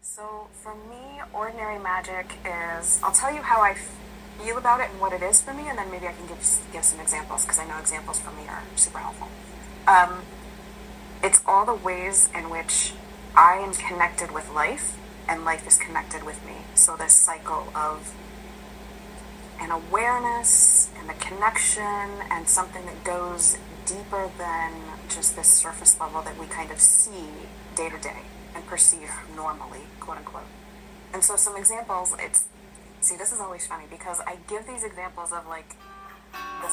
So for me, ordinary magic is, I'll tell you how I feel about it and what it is for me, and then maybe I can give some examples because I know examples for me are super helpful. Um, it's all the ways in which I am connected with life and life is connected with me. So this cycle of an awareness and a connection and something that goes deeper than just this surface level that we kind of see day to day and perceive normally, quote unquote. And so some examples, see, this is always funny because I give these examples of like the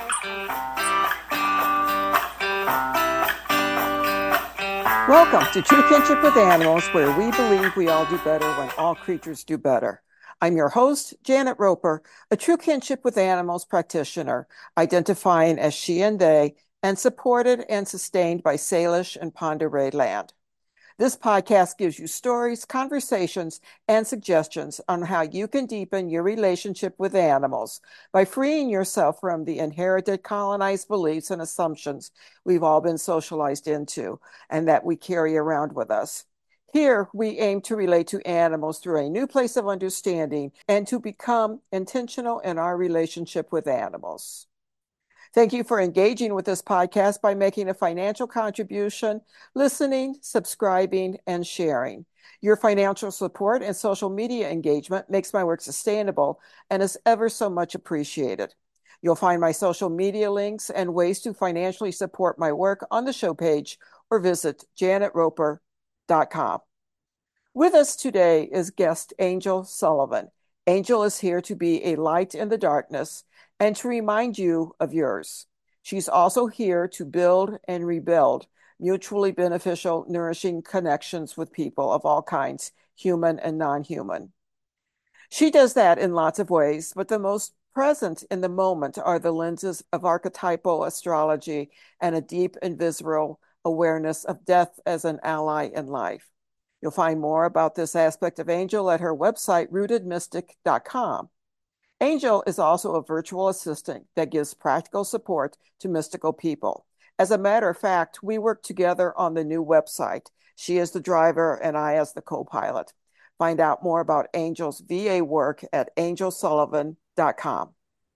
sunrise. Welcome to True Kinship with Animals, where we believe we all do better when all creatures do better. I'm your host, Janet Roper, a True Kinship with Animals practitioner, identifying as she and they, and supported and sustained by Salish and Pend Oreille land. This podcast gives you stories, conversations, and suggestions on how you can deepen your relationship with animals by freeing yourself from the inherited colonized beliefs and assumptions we've all been socialized into and that we carry around with us. Here, we aim to relate to animals through a new place of understanding and to become intentional in our relationship with animals. Thank you for engaging with this podcast by making a financial contribution, listening, subscribing, and sharing. Your financial support and social media engagement makes my work sustainable and is ever so much appreciated. You'll find my social media links and ways to financially support my work on the show page or visit janetroper.com. With us today is guest Angel Sullivan. Angel is here to be a light in the darkness and to remind you of yours. She's also here to build and rebuild mutually beneficial, nourishing connections with people of all kinds, human and non-human. She does that in lots of ways, but the most present in the moment are the lenses of archetypal astrology and a deep and visceral awareness of death as an ally in life. You'll find more about this aspect of Angel at her website, rootedmystic.com. Angel is also a virtual assistant that gives practical support to mystical people. As a matter of fact, we work together on the new website. She is the driver and I as the co-pilot. Find out more about Angel's VA work at angelsullivan.com.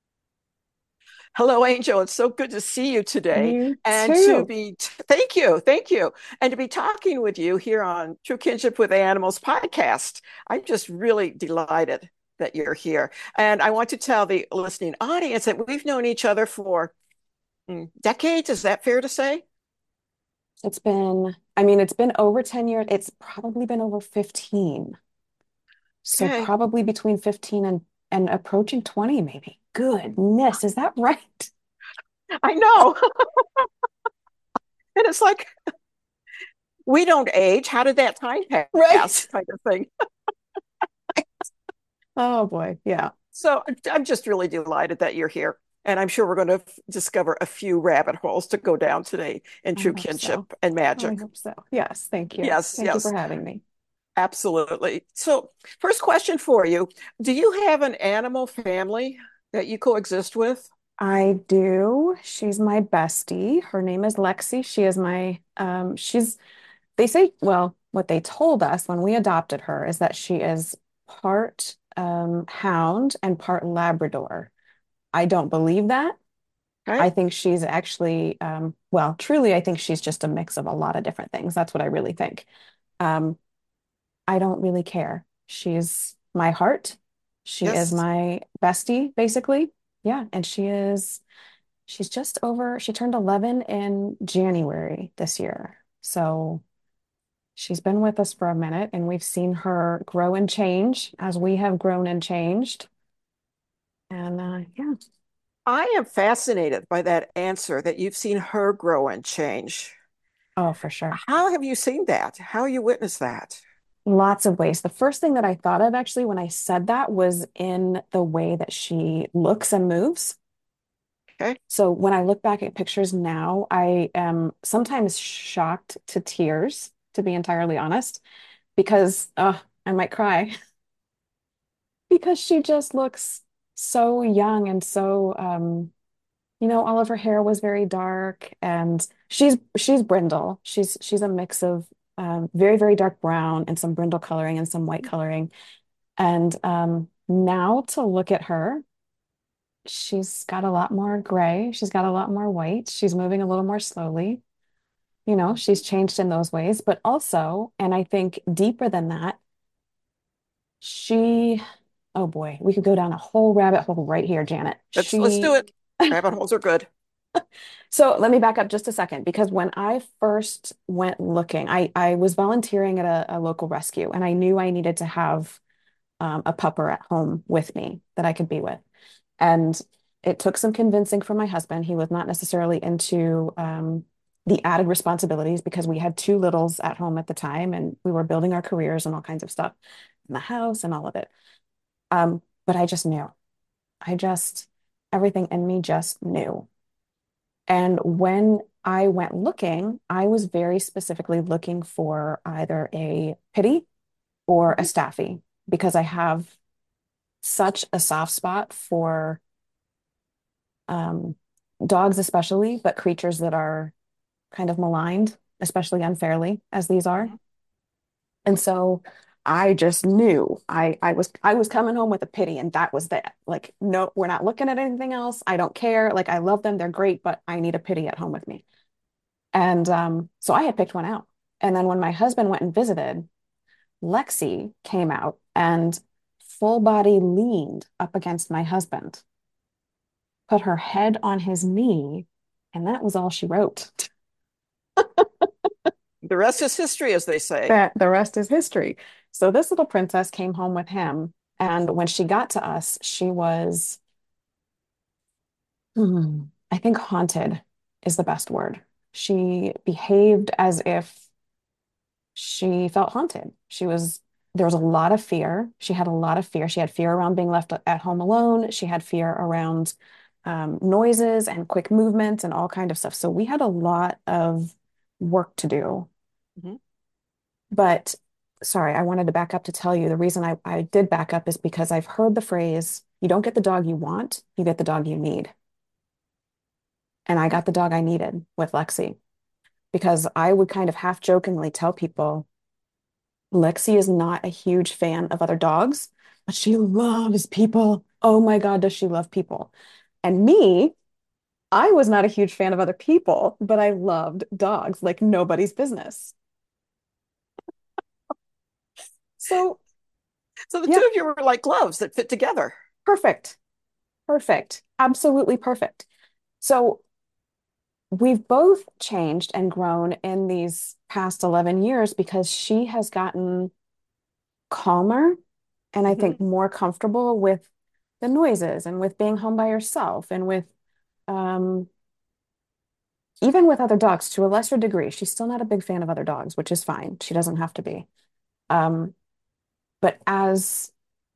Hello, Angel. It's so good to see you today. You And too. thank you. And to be talking with you here on True Kinship with Animals podcast. I'm just really delighted that you're here. And I want to tell the listening audience that we've known each other for decades. Is that fair to say? It's been over 10 years. It's probably been over 15. So Okay. probably between 15 and approaching 20, maybe. Goodness, is that right? I know. And it's like, we don't age. How did that time pass? Right. Kind of thing. Oh boy. Yeah. So I'm just really delighted that you're here. And I'm sure we're going to discover a few rabbit holes to go down today in I true hope so. kinship and I magic. hope so. Yes. Thank you. Yes, Thank you for yes, having me. absolutely. So, first question for you. Do you have an animal family that you coexist with? I do. She's my bestie. Her name is Lexi. They say, well, what they told us when we adopted her is that she is part hound and part Labrador. I don't believe that. I Okay. think she's actually, well, truly, I think she's just a mix of a lot of different things. That's what I really think. Um, I don't really care. She's my heart. She is Yes. my bestie, basically. Yeah, and she turned 11 in January this year. So she's been with us for a minute, and we've seen her grow and change as we have grown and changed. And yeah. I am fascinated by that answer that you've seen her grow and change. Oh, for sure. How have you seen that? How you witnessed that? Lots of ways. The first thing that I thought of actually when I said that was in the way that she looks and moves. Okay. So when I look back at pictures now, I am sometimes shocked to tears, to be entirely honest, because I might cry because she just looks so young and so all of her hair was very dark and she's brindle. She's a mix of very, very dark brown and some brindle coloring and some white coloring. And now to look at her, she's got a lot more gray. She's got a lot more white. She's moving a little more slowly. You know, she's changed in those ways, but also, and I think deeper than that, she, oh boy, we could go down a whole rabbit hole right here, Janet. Let's do it. Rabbit holes are good. So let me back up just a second because when I first went looking, I was volunteering at a local rescue and I knew I needed to have a pupper at home with me that I could be with. And it took some convincing from my husband. He was not necessarily into the added responsibilities because we had two littles at home at the time and we were building our careers and all kinds of stuff in the house and all of it. But I just knew. I just, everything in me just knew. And when I went looking, I was very specifically looking for either a pity or a Mhm. staffy because I have such a soft spot for um, dogs, especially, but creatures that are kind of maligned, especially unfairly, as these are. Mhm. And so I just knew I was coming home with a pity, and that was that. Like, no, we're not looking at anything else. I don't care. Like, I love them, they're great, but I need a pity at home with me. And so I had picked one out. And then when my husband went and visited, Lexi came out and full body leaned up against my husband, put her head on his knee, and that was all she wrote. The rest is history, as they say. That the rest is history. So this little princess came home with him, and when she got to us, she was, I think haunted is the best word. She behaved as if she felt haunted. There was a lot of fear. She had a lot of fear. She had fear around being left at home alone. She had fear around noises and quick movements and all kind of stuff. So we had a lot of work to do. Mhm. But sorry, I wanted to back up to tell you the reason I did back up is because I've heard the phrase, you don't get the dog you want, you get the dog you need. And I got the dog I needed with Lexi because I would kind of half jokingly tell people, Lexi is not a huge fan of other dogs, but she loves people. Oh my God, does she love people? And me, I was not a huge fan of other people, but I loved dogs like nobody's business. So, So the two yeah, of you were like gloves that fit together. perfect. Perfect. Absolutely perfect. So, we've both changed and grown in these past 11 years because she has gotten calmer and I Mhm. think more comfortable with the noises and with being home by herself and with um, even with other dogs to a lesser degree. She's still not a big fan of other dogs, which is fine. She doesn't have to be. Um, but as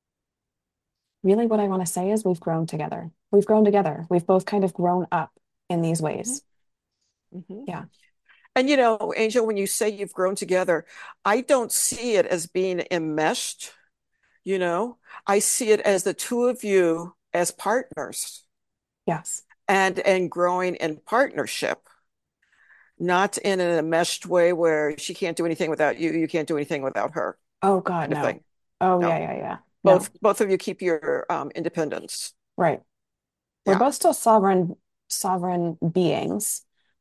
really what I want to say is we've grown together. We've grown together. We've both kind of grown up in these Mhm. ways. Mhm. Yeah. And you know, Angel, when you say you've grown together, I don't see it as being enmeshed, you know. I see it as the two of you as partners Yes. and growing in partnership, not in an enmeshed way where she can't do anything without you, you can't do anything without her, Oh God, kind of no. thing. Oh yeah, No, yeah, yeah. No. both of you keep your independence. Right. We're Yeah. both still sovereign beings.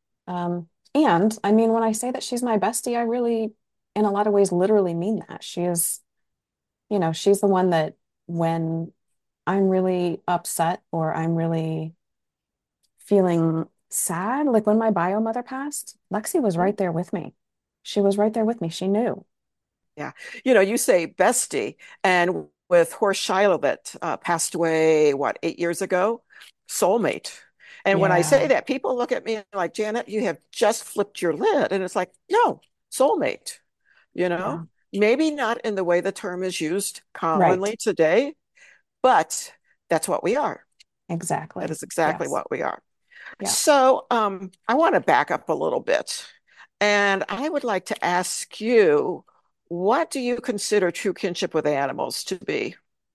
And I mean, when I say that she's my bestie, I really, in a lot of ways, literally mean that. She is, she's the one that when I'm really upset or I'm really feeling sad, like when my bio mother passed, Lexi was Mhm. right there with me. She was right there with me. She knew. Yeah. You know, you say bestie, and with Horst Schuyler that passed away, what, 8 years ago? Soulmate. And when I say Yeah. that, people look at me like, Janet, you have just flipped your lid. And it's like, no, soulmate, you Yeah. know, maybe not in the way the term is used Right. commonly today, but that's what we are. That Exactly. is exactly Yes. what we are. Yeah. So I want to back up a little bit. And I would like to ask you, what do you consider true kinship with animals to be?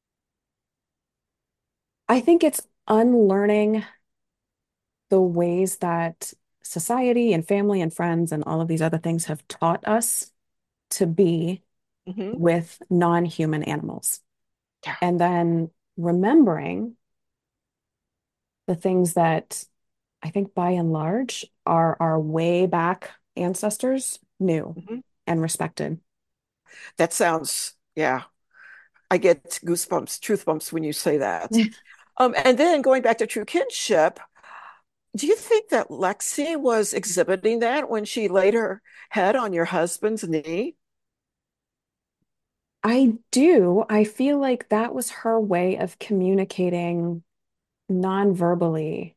I think it's unlearning the ways that society and family and friends and all of these other things have taught us. to be Hmm. with non-human animals. Yeah. And then remembering the things that I think by and large our way back ancestors knew Hmm. and respected. That sounds, yeah, I get goosebumps, truth bumps when you say that. And then going back to true kinship, do you think that Lexi was exhibiting that when she laid her head on your husband's knee? I do. I feel like that was her way of communicating non-verbally.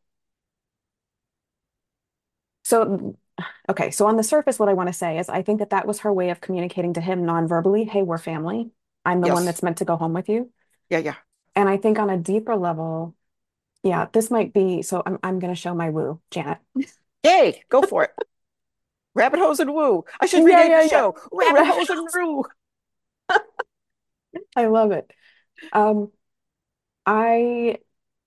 So, okay, so on the surface, what I want to say is I think that that was her way of communicating to him non-verbally, hey, we're family. I'm the one Yes. that's meant to go home with you. Yeah, yeah. And I think on a deeper level, yeah, this might be, so I'm going to show my woo, Janet. Yay, go for it. Rabbit hose and woo. I should Yeah, rename the yeah, yeah. show Rabbit Rabbit Hose and hole. Woo. I love it. Um, I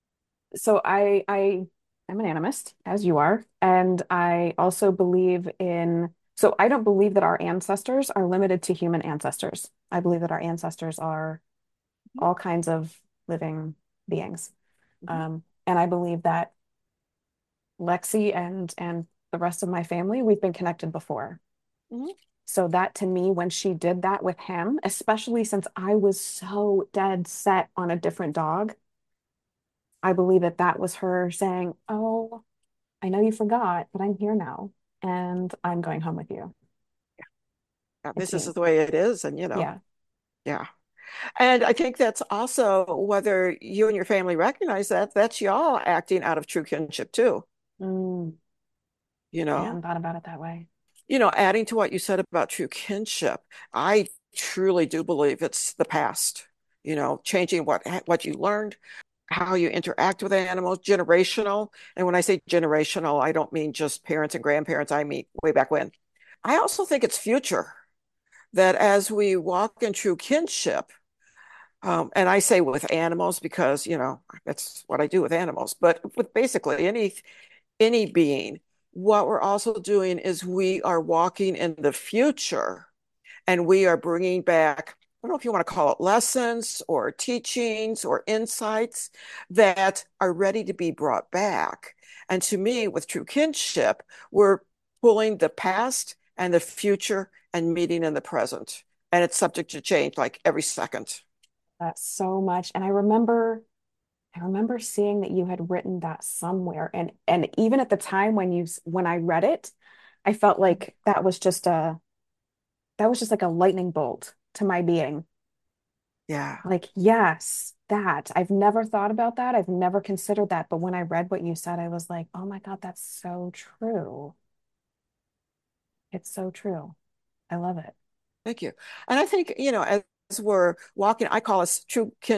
I'm an animist, as you are, and I also believe in, so I don't believe that our ancestors are limited to human ancestors. I believe that our ancestors are all kinds of living beings. Mhm, And I believe that Lexi and the rest of my family, we've been connected before. mhm, So that to me, when she did that with him, especially since I was so dead set on a different dog, I believe that that was her saying, "Oh, I know you forgot, but I'm here now and I'm going home with you." yeah, It's this is me. the way it is. And, Yeah. yeah. And I think that's also whether you and your family recognize that, that's y'all acting out of true kinship too, Mm, you I know? hadn't thought about it that way. Adding to what you said about true kinship, I truly do believe it's the past, changing what you learned, how you interact with animals, generational. And when I say generational, I don't mean just parents and grandparents, I mean way back when. I also think it's future that as we walk in true kinship, and I say with animals because, that's what I do with animals, but with basically any being, what we're also doing is we are walking in the future and we are bringing back, I don't know if you want to call it lessons or teachings or insights that are ready to be brought back. And to me, with true kinship, we're pulling the past and the future and meeting in the present. And it's subject to change like every second. That's so much. And I remember seeing that you had written that somewhere. And even at the time when I read it, I felt like that was just like a lightning bolt to my being. Yeah. Like, yes, that. I've never thought about that. I've never considered that. But when I read what you said, I was like, oh my God, that's so true. It's so true. I love it. Thank you. And I think, as we're walking, I call us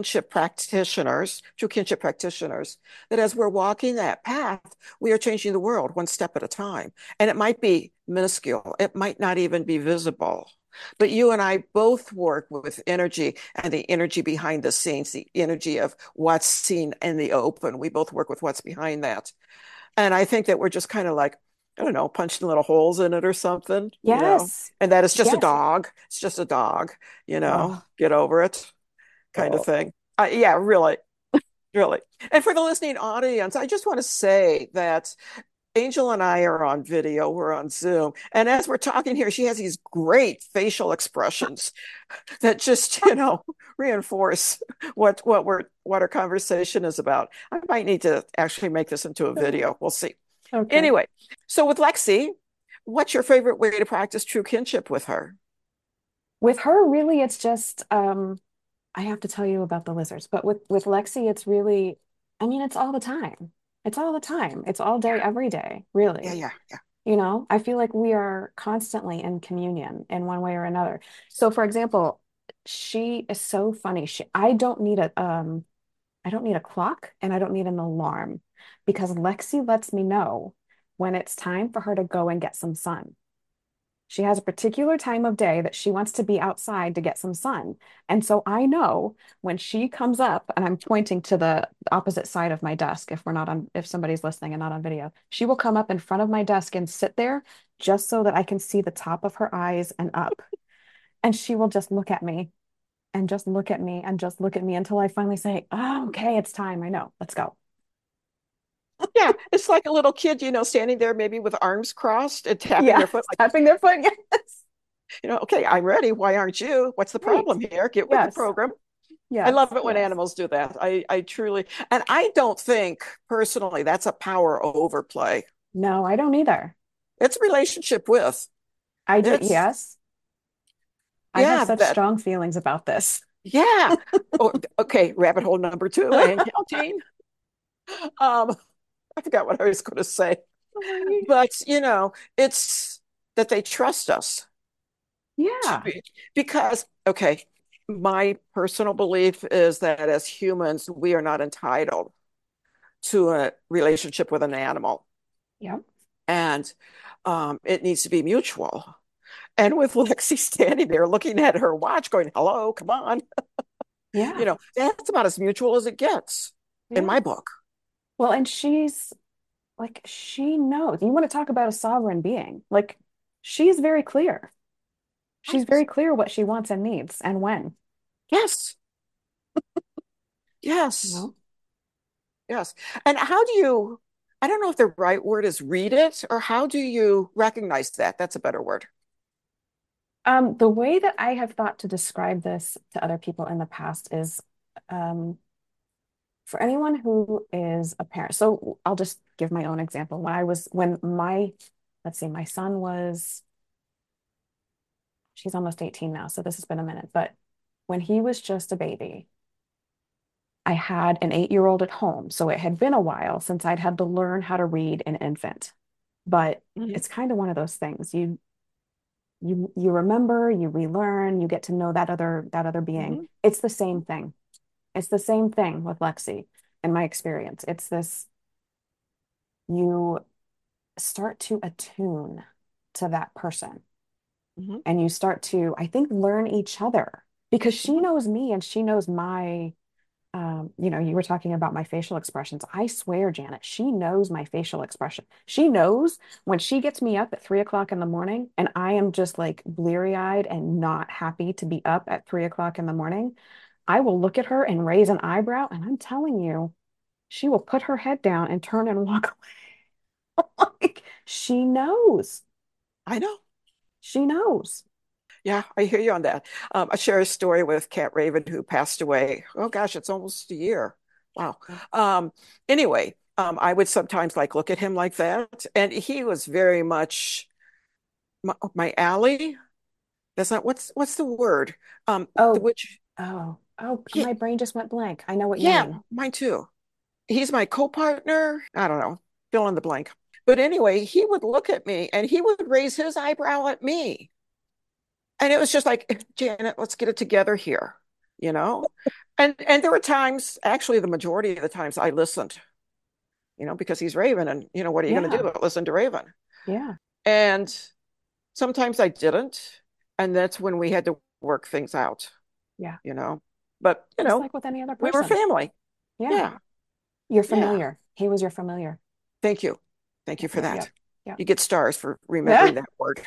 true kinship practitioners, that as we're walking that path, we are changing the world one step at a time. And it might be minuscule, it might not even be visible. But you and I both work with energy and the energy behind the scenes, the energy of what's seen in the open. We both work with what's behind that. And I think that we're just kind of like, I don't know, punching little holes in it or something. Yes. And that it's just a Yes. dog. It's just a dog, Oh, get over it kind of oh. thing. Yeah, really, really. And for the listening audience, I just want to say that Angel and I are on video, we're on Zoom. And as we're talking here, she has these great facial expressions that just, reinforce what our conversation is about. I might need to actually make this into a video. We'll see. Okay. Anyway, so with Lexi, what's your favorite way to practice true kinship with her? With her, really, it's just I have to tell you about the lizards, but with Lexi, it's really, I mean, it's all the time. It's all the time. It's all day, every day, Yeah, really. yeah, yeah. I feel like we are constantly in communion in one way or another. So, for example, she is so funny. I don't need a clock and I don't need an alarm because Lexi lets me know when it's time for her to go and get some sun. She has a particular time of day that she wants to be outside to get some sun. And so I know when she comes up and I'm pointing to the opposite side of my desk, if somebody's listening and not on video, she will come up in front of my desk and sit there just so that I can see the top of her eyes and up. And she will just look at me and just look at me and just look at me until I finally say, oh, okay, it's time. I know. Let's go. Yeah, it's like a little kid, standing there maybe with arms crossed and tapping Yeah, their foot like, tapping their foot. Yes. okay, I'm ready. Why aren't you? What's the Right. problem here? Get with the Yes. program. I Yes. love it when Yes. animals do that. I truly, and I don't think personally that's a power overplay. No, I don't either. It's a relationship with. I do. It's, Yes. I have yeah, such that, strong feelings about this. yeah. Oh, okay, rabbit hole number two and counting. Um, I forgot what I was going to say, but it's that they trust us to Yeah. be, because, okay, my personal belief is that as humans, we are not entitled to a relationship with an animal, Yep. and it needs to be mutual. And with Lexi standing there looking at her watch, going, "Hello, come on," Yeah. that's about as mutual as it gets in Yeah. my book. Well, and she's like, she knows. You want to talk about a sovereign being. Like, she's very clear. She's very clear what she wants and needs and when, Yes, you yes, know? yes. And how do you? I don't know if the right word is read it, or how do you recognize that? That's a better word. The way that I have thought to describe this to other people in the past is um, for anyone who is a parent. So I'll just give my own example. When my, let's see, my son was, she's almost 18 now, so this has been a minute, but when he was just a baby, I had an 8-year-old at home. So it had been a while since I'd had to learn how to read an infant. But Mhm, it's kind of one of those things. You remember, you relearn, you get to know that other being. mhm, It's the same thing. It's the same thing with Lexi in my experience. It's this you start to attune to that person mhm, and you start to, I think, learn each other because she mhm. knows me and she knows my you were talking about my facial expressions. I swear, Janet, she knows my facial expression. She knows when she gets me up at 3 o'clock in the morning and I am just like bleary-eyed and not happy to be up at 3 o'clock in the morning. I will look at her and raise an eyebrow, and I'm telling you, she will put her head down and turn and walk away. Like she knows. I know. She knows. Yeah, I hear you on that. I share a story with Cat Raven, who passed away. Oh gosh, it's almost a year. Wow. Um, anyway, I would sometimes like look at him like that, and he was very much my alley. That's not what's the word? The Oh, which oh, yeah, my brain just went blank. I know what you yeah, mean. mine too. He's my co-partner. I don't know, fill in the blank. But anyway, he would look at me and he would raise his eyebrow at me. And it was just like, Janet, let's get it together here, you know? And there were times, actually the majority of the times I listened, because he's Raven and what are you going to do Yeah. but listen to Raven? Yeah. And sometimes I didn't. And that's when we had to work things out, Yeah. you know. But, Just like with any other we were person. family. Yeah. Yeah. You're Yeah. familiar. He was your familiar. Thank you. Thank you Yep. for Yep. that. Yep. Yep. You get stars for Yeah. remembering that word.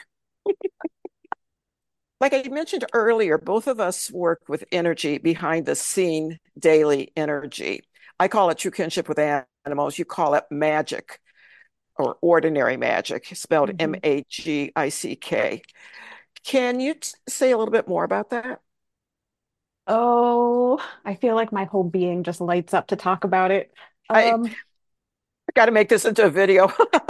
Like I mentioned earlier, both of us work with energy behind the scene, daily energy. I call it true kinship with animals. You call it magic or ordinary magic, spelled hmm Magick. Can you say a little bit more about that? Oh, I feel like my whole being just lights up to talk about it. I Um, got to make this into a video.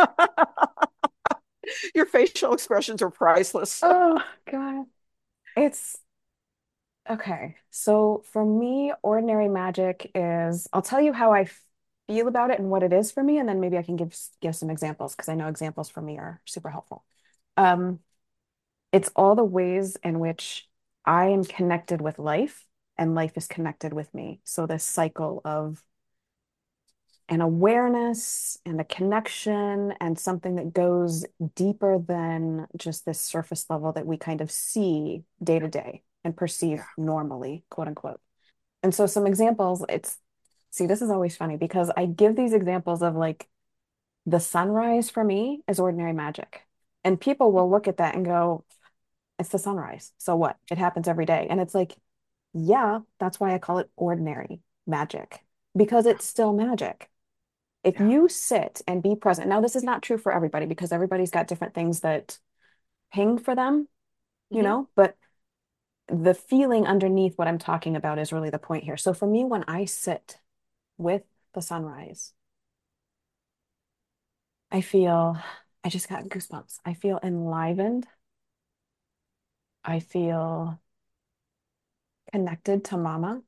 Your facial expressions are priceless. oh God. It's okay. So for me, ordinary magic is, I'll tell you how I feel about it and what it is for me, and then maybe I can give some examples because I know examples for me are super helpful. Um, it's all the ways in which I am connected with life and life is connected with me. So this cycle of an awareness and a connection and something that goes deeper than just this surface level that we kind of see day to day and Yeah. perceive normally, quote unquote. And so some examples, see, this is always funny because I give these examples of like the sunrise for me is ordinary magic. And people will look at that and go, It's the sunrise. So what? It happens every day. And it's like, yeah, that's why I call it ordinary magic, because it's still magic. If Yeah. you sit and be present, now this is not true for everybody because everybody's got different things that ping for them, Hmm. but the feeling underneath what I'm talking about is really the point here. So for me, when I sit with the sunrise, I feel, I just got goosebumps. I feel enlivened. I feel connected to mama.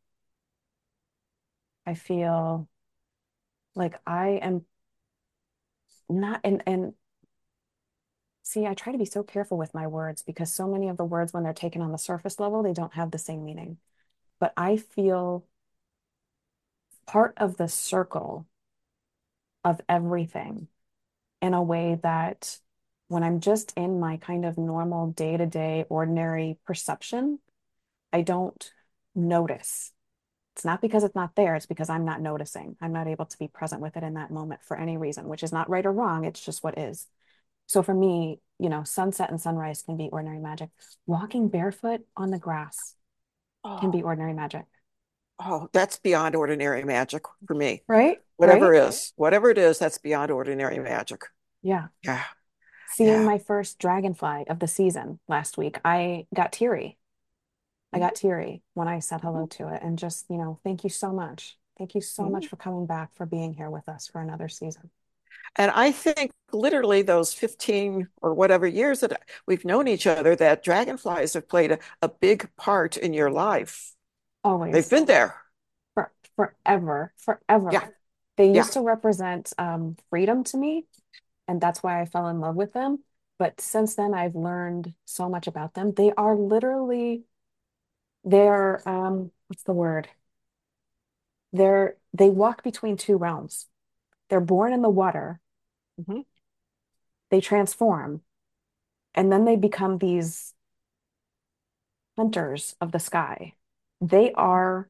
I feel like I am not, and see, I try to be so careful with my words because so many of the words, when they're taken on the surface level, they don't have the same meaning. But I feel part of the circle of everything in a way that when I'm just in my kind of normal day-to-day ordinary perception, I don't notice. It's not because it's not there, it's because I'm not noticing. I'm not able to be present with it in that moment for any reason, which is not right or wrong. It's just what is. So for me, sunset and sunrise can be ordinary magic. Walking barefoot on the grass can be Oh, ordinary magic. oh, that's beyond ordinary magic for me. Right? Whatever Right? is, whatever it is, that's beyond ordinary magic. Yeah. Yeah, Seeing yeah. my first dragonfly of the season last week, I got teary. I got Mhm, teary when I said mhm, hello to it. And just, thank you so much. Thank you so much mhm. for coming back, for being here with us for another season. And I think literally those 15 or whatever years that we've known each other, that dragonflies have played a big part in your life. They've Always, been there. forever, Yeah, forever. They yeah. used to represent freedom to me, and that's why I fell in love with them. But since then, I've learned so much about them. They are literally, they're, what's the word? They walk between two realms. They're born in the water, Mhm. they transform, and then they become these hunters of the sky. They are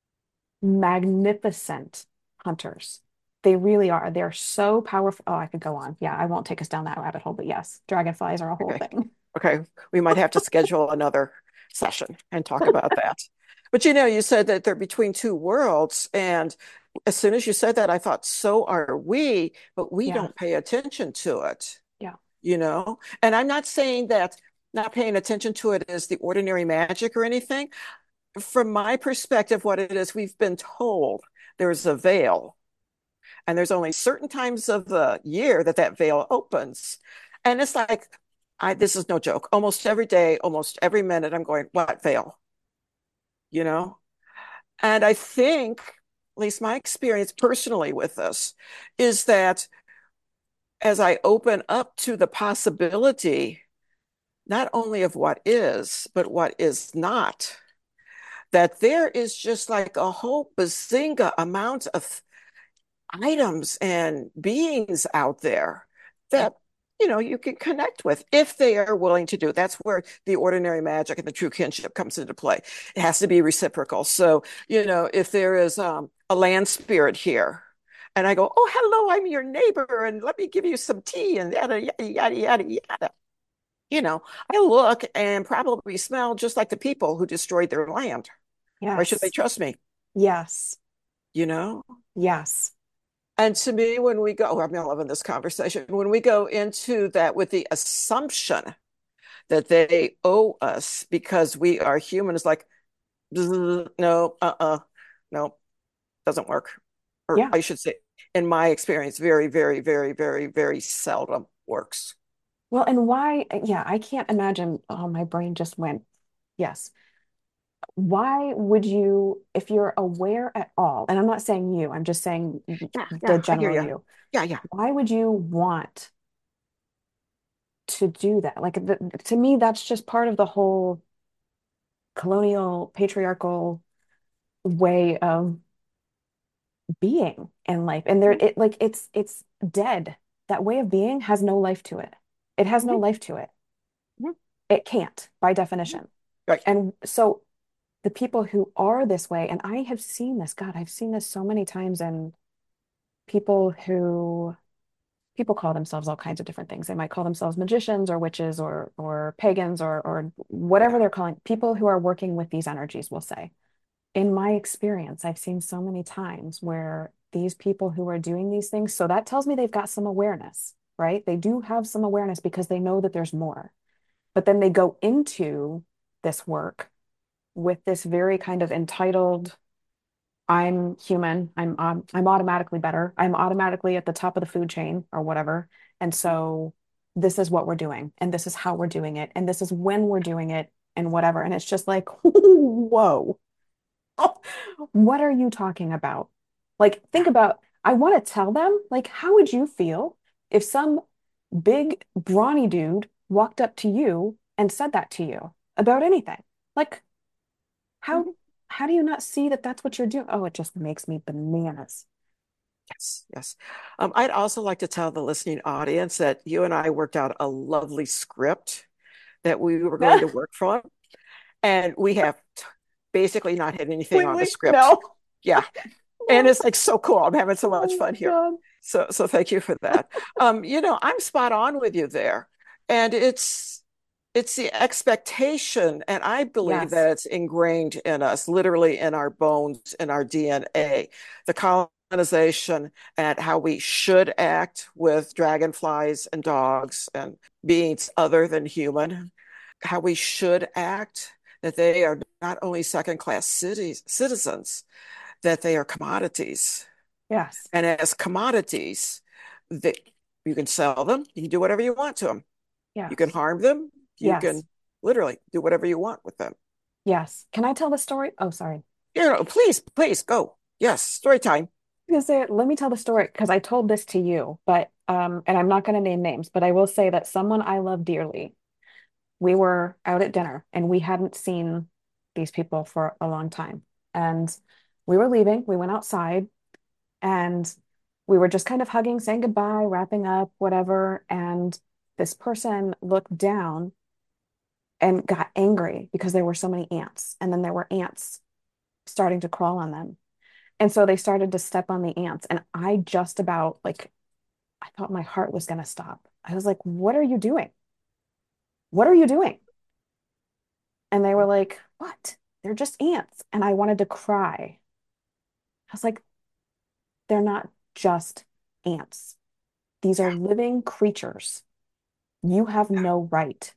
magnificent hunters. They really are. They're so powerful. Oh, I could go on. Yeah, I won't take us down that rabbit hole, but yes, dragonflies are a whole Okay. thing. Okay. We might have to schedule another session and talk about that. But you said that they're between two worlds. And as soon as you said that, I thought, so are we, but we Yeah, don't pay attention to it, yeah, you know? And I'm not saying that not paying attention to it is the ordinary magic or anything. From my perspective, what it is, we've been told there's a veil, and there's only certain times of the year that that veil opens. And it's like, this is no joke. Almost every day, almost every minute, I'm going, what veil? You know? And I think, at least my experience personally with this, is that as I open up to the possibility, not only of what is, but what is not, that there is just like a whole bazinga amount of items and beings out there that you can connect with if they are willing to do it. That's where the ordinary magic and the true kinship comes into play. It has to be reciprocal. So if there is a land spirit here and I go, oh, hello, I'm your neighbor and let me give you some tea and yada yada yada yada yada, I look and probably smell just like the people who destroyed their land. Why should they yes, trust me? yes, you know yes. And to me, when we go, oh, I'm loving this conversation. When we go into that with the assumption that they owe us because we are human, it's like, no, no, doesn't work. Or Yeah. I should say, in my experience, very, very, very, very, very seldom works. Well, and why? Yeah, I can't imagine. Oh, my brain just went. Yes. Why would you, if you're aware at all, and I'm not saying you, I'm just saying Yeah, the yeah, I hear general you. you, Yeah, yeah. why would you want to do that? Like, to me, that's just part of the whole colonial, patriarchal way of being in life. And it's dead. That way of being has no life to it. It has no Mhm, life to it. mhm, It can't, by mhm. definition. Right. And so the people who are this way, and I have seen this, God, I've seen this so many times in people who people call themselves all kinds of different things. They might call themselves magicians or witches or pagans or whatever Yeah. they're calling people who are working with these energies, we'll say. In my experience, I've seen so many times where these people who are doing these things, so that tells me they've got some awareness, right? They do have some awareness because they know that there's more. But then they go into this work with this very kind of entitled, I'm human. I'm automatically better. I'm automatically at the top of the food chain or whatever. And so this is what we're doing, and this is how we're doing it, and this is when we're doing it, and whatever. And it's just like, whoa, what are you talking about? Like, think about, I want to tell them, like, how would you feel if some big brawny dude walked up to you and said that to you about anything? Like, how Mhm. how do you not see that that's what you're doing? Oh, it just makes me bananas. Yes, yes. I'd also like to tell the listening audience that you and I worked out a lovely script that we were going to work from, and we have basically not hit anything on the Completely script. no. Yeah, and it's like so cool. I'm having so much Oh fun my here. God. So thank you for that. I'm spot on with you there. And it's the expectation, and I believe Yes. that it's ingrained in us, literally in our bones, in our DNA. The colonization and how we should act with dragonflies and dogs and beings other than human, how we should act, that they are not only second class citizens, that they are commodities. Yes. And as commodities, that you can sell them, you can do whatever you want to them. You can Yes. harm them, you Yes. can literally do whatever you want with them. Yes. Can I tell the story? Oh, sorry. Please go. Yes, story time. Because let me tell the story because I told this to you, but and I'm not going to name names, but I will say that someone I love dearly, we were out at dinner and we hadn't seen these people for a long time. And we were leaving, we went outside and we were just kind of hugging, saying goodbye, wrapping up, whatever. And this person looked down and got angry because there were so many ants. And then there were ants starting to crawl on them. And so they started to step on the ants. And I just about like, I thought my heart was going to stop. I was like, what are you doing? What are you doing? And they were like, what? They're just ants. And I wanted to cry. I was like, they're not just ants. These are Yeah, living creatures. You have yeah, no right.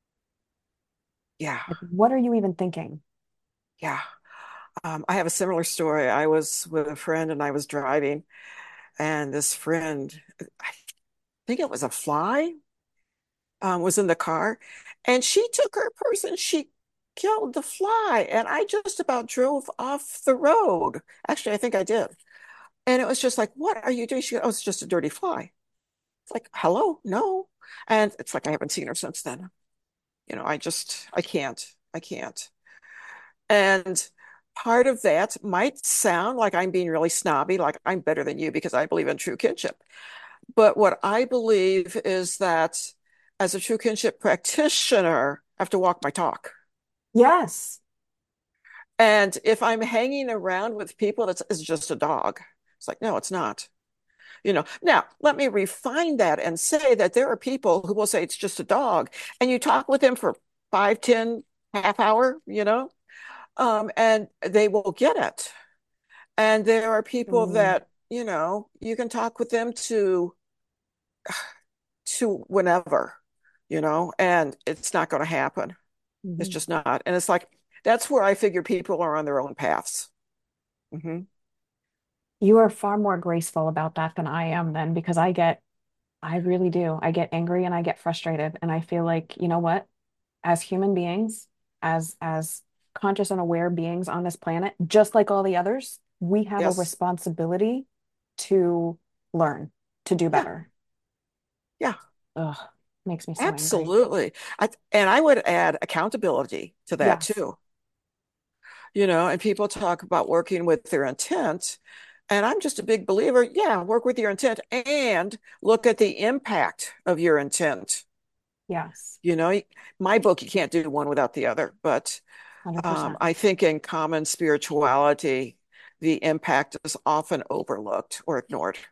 yeah, Like, what are you even thinking? yeah. I have a similar story. I was with a friend and I was driving, and this friend, I think it was a fly, was in the car, and she took her purse and she killed the fly, and I just about drove off the road. Actually, I think I did. And it was just like, what are you doing? She goes, oh, it's just a dirty fly. It's like, hello, no. And it's like I haven't seen her since then. I can't. And part of that might sound like I'm being really snobby, like I'm better than you because I believe in true kinship. But what I believe is that as a true kinship practitioner, I have to walk my talk. Yes. And if I'm hanging around with people that's it's just a dog, it's like, no, it's not. Now let me refine that and say that there are people who will say it's just a dog, and you talk with them for 5, 10, half hour, and they will get it. And there are people Mm, that, you can talk with them to whenever, and it's not going to happen. It's mhm. just not. And it's like, that's where I figure people are on their own paths. Hmm. You are far more graceful about that than I am then because I really do. I get angry and I get frustrated. And I feel like, you know what? As human beings, as conscious and aware beings on this planet, just like all the others, we have a Yes. responsibility to learn, to do Yeah. better. Yeah. Ugh, makes me so angry. Absolutely. And I would add accountability to that Yes. too. And people talk about working with their intent. And I'm just a big believer, yeah, work with your intent and look at the impact of your intent. Yes. You know, my book, you can't do one without the other, but 100%. I think in common spirituality, the impact is often overlooked or ignored.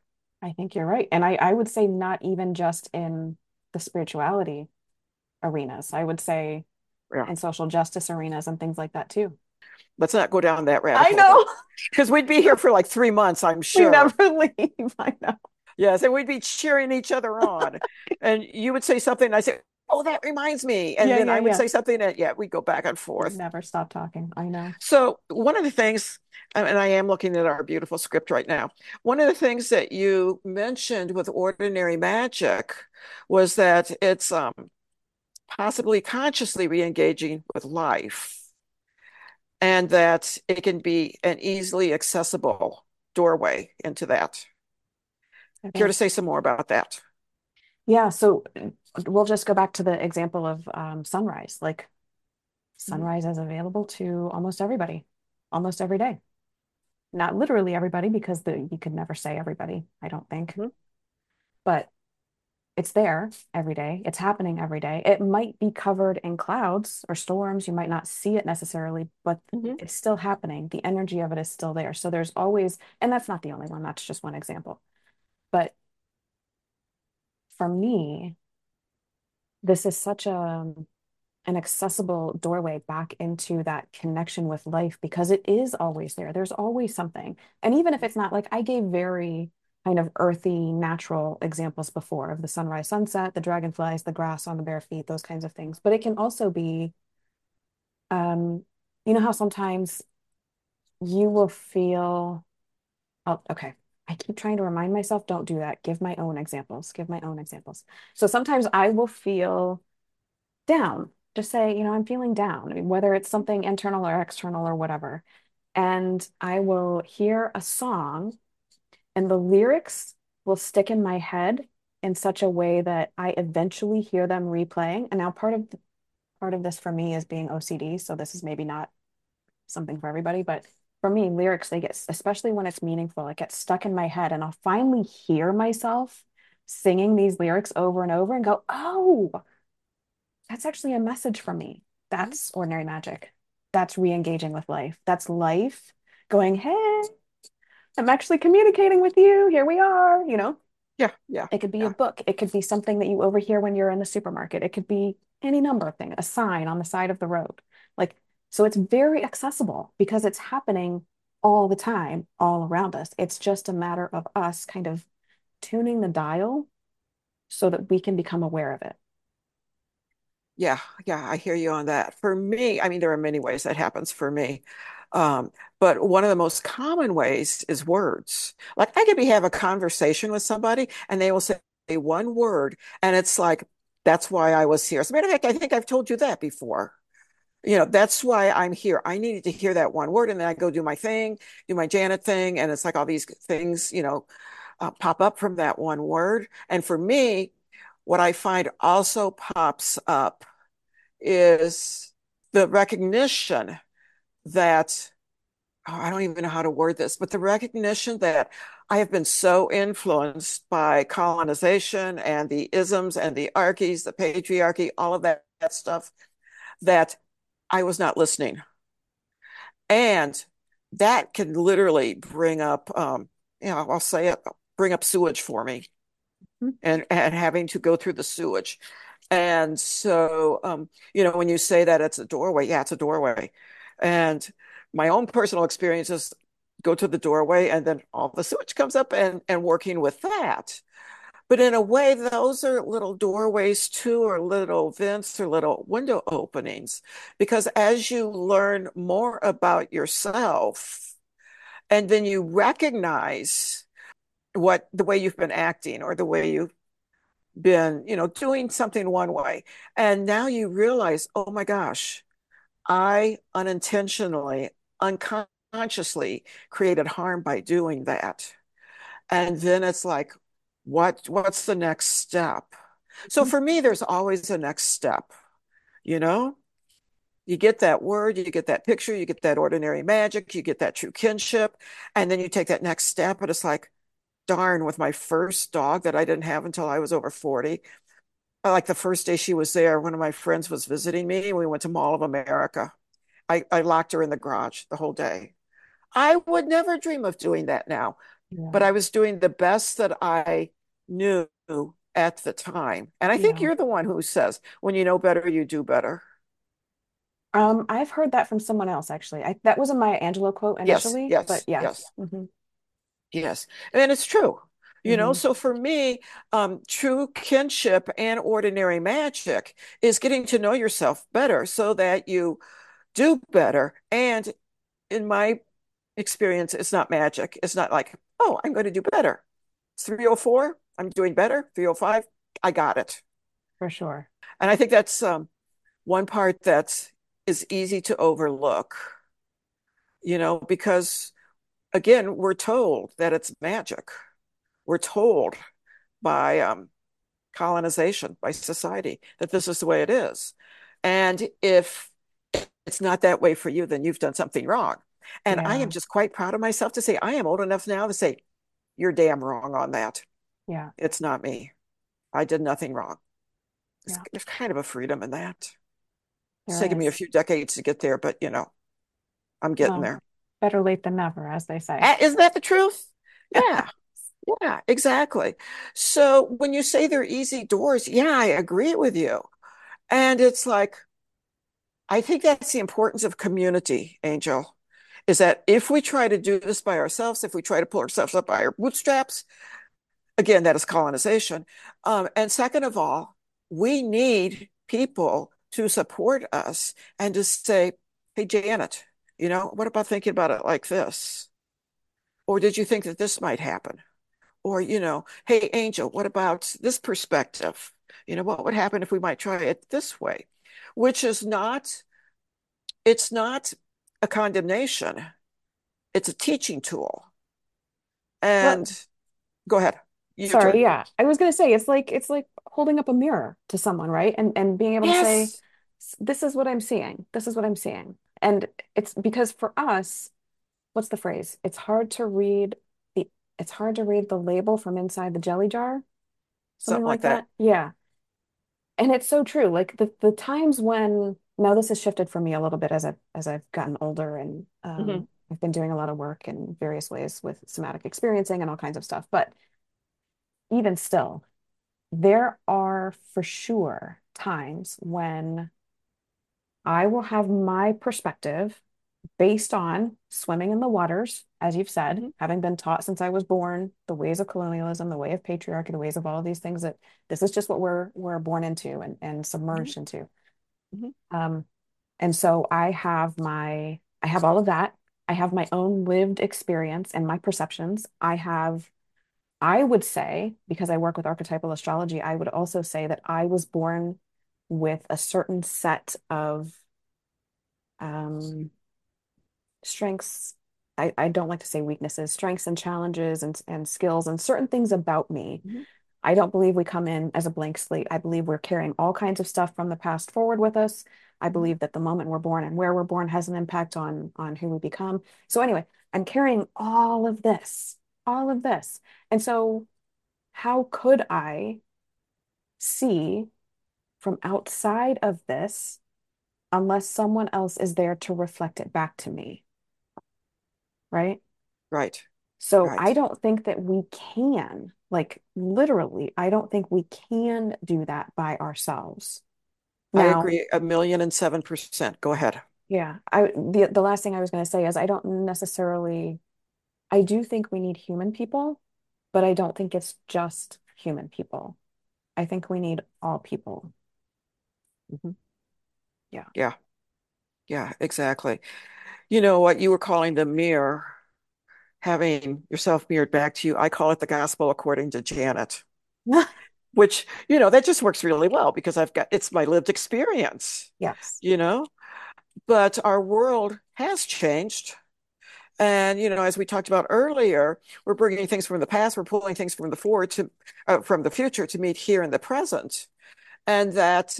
I think you're right. And I would say not even just in the spirituality arenas. I would say Yeah. in social justice arenas and things like that too. Let's not go down that rabbit I hole though, know. because we'd be here for like 3 months, I'm We sure. never leave. I know. Yes, and we'd be cheering each other on. And you would say something, and I say, "Oh, that reminds me." And Yeah, then yeah, I would yeah. say something, and yeah, we'd go back and We forth. never stop talking. I know. So, one of the things, and I am looking at our beautiful script right now, one of the things that you mentioned with ordinary magic was that it's possibly consciously re-engaging with life, and that it can be an easily accessible doorway into that. I Care to think. say some more about that? Yeah, so we'll just go back to the example of sunrise. Like Mhm. sunrise is available to almost everybody, almost every day. Not literally everybody, because you could never say everybody, I don't think. Mhm. But it's there every day. It's happening every day. It might be covered in clouds or storms. You might not see it necessarily, but Mhm. it's still happening. The energy of it is still there. So there's always, and that's not the only one, that's just one example. But for me, this is such an accessible doorway back into that connection with life because it is always there. There's always something. And even if it's not, like I gave very kind of earthy, natural examples before of the sunrise, sunset, the dragonflies, the grass on the bare feet, those kinds of things. But it can also be, um, you know how sometimes you will feel, oh, okay. I keep trying to remind myself, don't do that. Give my own examples. Give my own examples. So sometimes I will feel down. Just say, I'm feeling down. I mean, whether it's something internal or external or whatever. And I will hear a song and the lyrics will stick in my head in such a way that I eventually hear them replaying. And now part of this for me is being OCD, so this is maybe not something for everybody, but for me, lyrics, they get, especially when it's meaningful, it gets stuck in my head and I'll finally hear myself singing these lyrics over and over and go, oh, that's actually a message from me. Mhm. That's ordinary magic. That's re-engaging with life. That's life going, hey, I'm actually communicating with you. Here we are. Yeah, yeah, It could be a yeah. book. It could be something that you overhear when you're in the supermarket. It could be any number of things, a sign on the side of the road. Like, so it's very accessible because it's happening all the time, all around us. It's just a matter of us kind of tuning the dial so that we can become aware of it. Yeah, yeah, I hear you on that. For me, I mean, there are many ways that happens for me. Um, but one of the most common ways is words. Like I could be have a conversation with somebody and they will say one word, and it's like, that's why I was here. As a matter of fact, I think I've told you that before. That's why I'm here. I needed to hear that one word, and then I go do my thing, do my Janet thing, and it's like all these things, pop up from that one word. And for me, what I find also pops up is the recognition that, oh, I don't even know how to word this, but the recognition that I have been so influenced by colonization and the isms and the archies, the patriarchy, all of that stuff, that I was not listening. And that can literally bring up, I'll say it, bring up sewage for me and having to go through the sewage. And so, when you say that it's a doorway, yeah, it's a doorway. And my own personal experiences go to the doorway, and then all the sewage comes up and working with that. But in a way, those are little doorways too, or little vents or little window openings. Because as you learn more about yourself, and then you recognize what the way you've been acting or the way you've been, doing something one way. And now you realize, oh my gosh, I unintentionally, unconsciously created harm by doing that. And then it's like, what's the next step? So for me, there's always a next step, you know? You get that word, you get that picture, you get that ordinary magic, you get that true kinship, and then you take that next step. But it's like, darn, with my first dog that I didn't have until I was over 40, like the first day she was there, one of my friends was visiting me. And we went to Mall of America. I locked her in the garage the whole day. I would never dream of doing that now. but Yeah. I was doing the best that I knew at the time. And I think Yeah. you're the one who says, when you know better, you do better. I've heard that from someone else actually. That was a Maya Angelou quote Yes, initially, but yes, yes. yes, yes. And it's true. Hmm. So for me, true kinship and ordinary magic is getting to know yourself better so that you do better. And in my experience, it's not magic. It's not like, oh, I'm going to do better. It's 304, I'm doing better. 305, I got it. For sure. And I think that's one part that is easy to overlook, because again, we're told that it's magic. We're told by colonization, by society, that this is the way it is. And if it's not that way for you, then you've done something wrong. And I am Yeah. just quite proud of myself to say I am old enough now to say, you're damn wrong on that. Yeah. It's not me. I did nothing wrong. Yeah. There's kind of a freedom in that. It's There taken me a is. few decades to get there, but I'm getting Well, there. better late than never, as they say. Isn't that the truth? Yeah. Yeah, exactly. So when you say they're easy doors, yeah, I agree with you. And it's like, I think that's the importance of community, Angel, is that if we try to do this by ourselves, if we try to pull ourselves up by our bootstraps, again, that is colonization. And second of all, we need people to support us and to say, hey, Janet, what about thinking about it like this? Or did you think that this might happen? Or, hey, Angel, what about this perspective? What would happen if we might try it this way? Which is not, it's not a condemnation, it's a teaching tool. Well, And go ahead, your sorry, turn. yeah. I was gonna say it's like holding up a mirror to someone, right? And being able to say, Yes, This is what I'm seeing. This is what I'm seeing." And it's because for us, what's the phrase? The it's hard to read the label from inside the jelly jar, something something like like that. that. Yeah. And it's so true. Like the times when now this has shifted for me a little bit as I've gotten older and Hmm. I've been doing a lot of work in various ways with somatic experiencing and all kinds of stuff. But even still, there are for sure times when I will have my perspective based on swimming in the waters, as you've said, Hmm. having been taught since I was born, the ways of colonialism, the way of patriarchy, the ways of all of these things that this is just what we're born into and Hmm. submerged into. Hmm. Um, and so I have all of that. I have my own lived experience and my perceptions. I would say, because I work with archetypal astrology, I would also say that I was born with a certain set of um, strengths. I don't like to say weaknesses, strengths and challenges and skills and certain things about me. Hmm. I don't believe we come in as a blank slate. I believe we're carrying all kinds of stuff from the past forward with us. I Hmm. believe that the moment we're born and where we're born has an impact on who we become. So anyway, I'm carrying all of this, all of this. And so how could I see from outside of this unless someone else is there to reflect it back to me, right? Right, So I right. don't think that we can, like literally, I don't think we can do that by ourselves. I Now, agree 1,007%. Go ahead. yeah, the last thing I was going to say is I don't necessarily I do think we need human people, but I don't think it's just human people. I think we need all people. Hmm. Yeah. Yeah, yeah, exactly. You know what you were calling the mirror, having yourself mirrored back to you. I call it the gospel according to Janet, which, that just works really well because it's my lived Yes. experience, Yes. you know, but our world has changed. And, as we talked about earlier, we're bringing things from the past, we're pulling things from from the future to meet here in the present. And that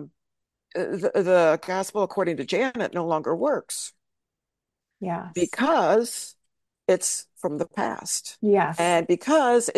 the gospel according to Janet no longer works Yes. because it's from the past. Yes. And because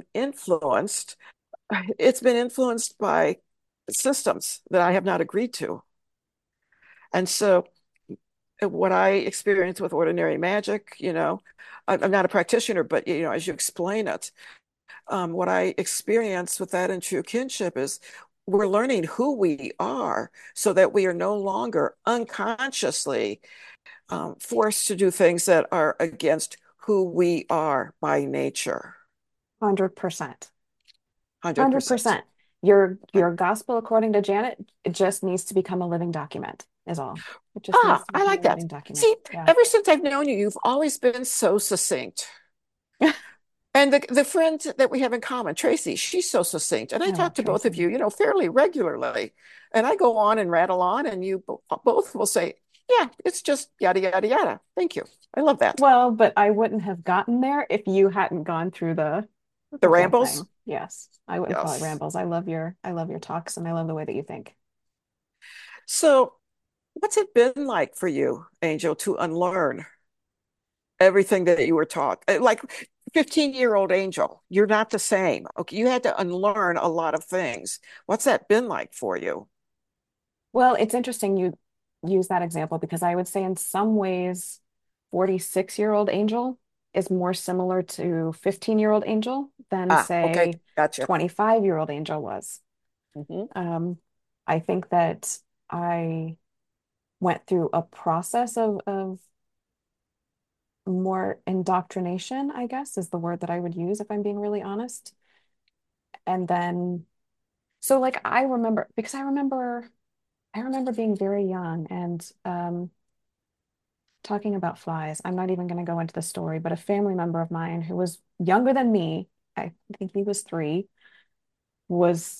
it's been influenced by systems that I have not agreed to. And so what I experience with ordinary magic, I'm not a practitioner, but as you explain it, what I experience with that in true kinship is we're learning who we are so that we are no longer unconsciously forced to do things that are against who we are by nature. 100%. 100%. 100%. Your gospel, according to Janet, it just needs to become a living document, is all. It just needs to I become a like that. living document. See, Yeah. ever since I've known you, you've always been so succinct. And the friend that we have in common, Tracy, she's so succinct. And I I love talk to both of Tracy. you, fairly regularly. And I go on and rattle on, and you both will say, yeah, it's just yada, yada, yada. Thank you. I love that. Well, but I wouldn't have gotten there if you hadn't gone through The the whole rambles. thing. Yes. I wouldn't call it Yes. rambles. I love your talks and I love the way that you think. So, what's it been like for you, Angel, to unlearn everything that you were taught? Like 15-year-old Angel, you're not the same. Okay, you had to unlearn a lot of things. What's that been like for you? Well, it's interesting you use that example because I would say in some ways 46-year-old Angel is more similar to 15-year-old Angel than Ah, okay, say gotcha. 25-year-old Angel was. Hmm. Um, I think that I went through a process of more indoctrination, I guess is the word that I would use if I'm being really honest. And then, so like I remember, because I remember being very young and talking about flies. I'm not even going to go into the story, but a family member of mine who was younger than me, I think he was 3, was